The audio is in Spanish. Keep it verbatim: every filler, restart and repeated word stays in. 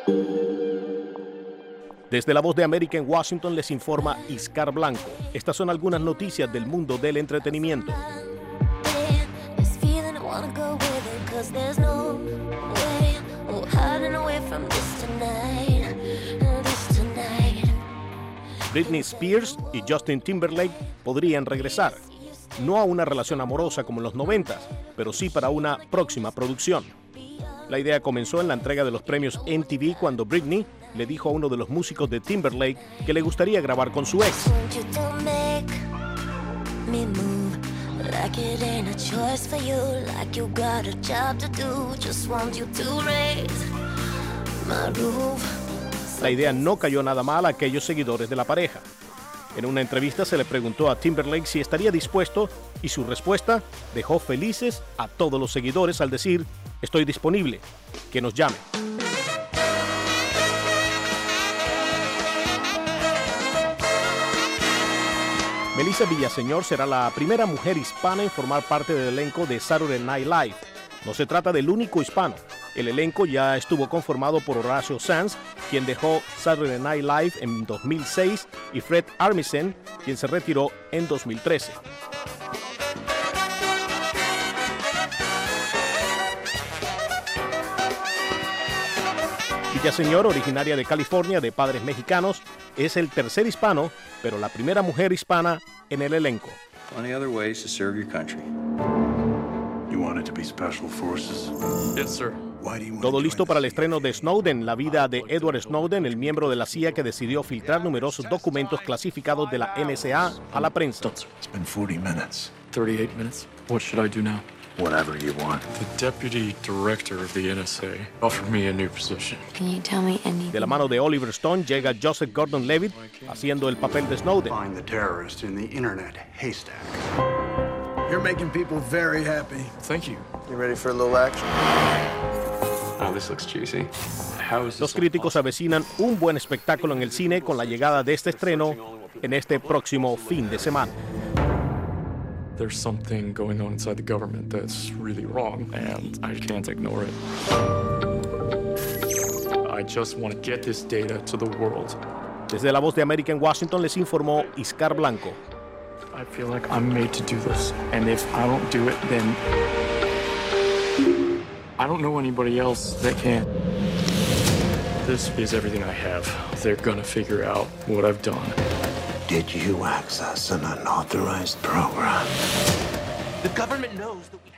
Desde La Voz de América en Washington les informa Iscar Blanco. Estas son algunas noticias del mundo del entretenimiento. Britney Spears y Justin Timberlake podrían regresar. No a una relación amorosa como en los noventas, pero sí para una próxima producción. La idea comenzó en la entrega de los premios M T V cuando Britney le dijo a uno de los músicos de Timberlake que le gustaría grabar con su ex. La idea no cayó nada mal a aquellos seguidores de la pareja. En una entrevista se le preguntó a Timberlake si estaría dispuesto y su respuesta dejó felices a todos los seguidores al decir: estoy disponible, que nos llame. Melissa Villaseñor será la primera mujer hispana en formar parte del elenco de Saturday Night Live. No se trata del único hispano. El elenco ya estuvo conformado por Horacio Sanz, quien dejó Saturday Night Live en dos mil seis, y Fred Armisen, quien se retiró en dos mil trece. Villaseñor, originaria de California, de padres mexicanos, es el tercer hispano, pero la primera mujer hispana en el elenco. Plenty other ways to serve your country. You wanted to be special forces? Yes, sir. Todo listo para el estreno de Snowden, la vida de Edward Snowden, el miembro de la C I A que decidió filtrar numerosos documentos clasificados de la N S A a la prensa. It's been forty minutes. thirty-eight minutes. What should I do now? Whatever you want. The deputy director of the N S A offered me a new position. Can you tell me anything? De la mano de Oliver Stone llega Joseph Gordon-Levitt haciendo el papel de Snowden. Find the terrorist in the internet haystack. You're making people very happy. Thank you. You ready for a little action? Oh, this looks juicy. How is this Los críticos avecinan un buen espectáculo en el cine con la llegada de este estreno en este próximo fin de semana. There's something going on inside the government that's really wrong, and I can't ignore it. I just want to get this data to the world. Desde La Voz de América en Washington les informó Iscar Blanco. I feel like I'm made to do this, and if I don't do it, then I don't know anybody else that can. This is everything I have. They're gonna figure out what I've done. Did you access an unauthorized program? The government knows that we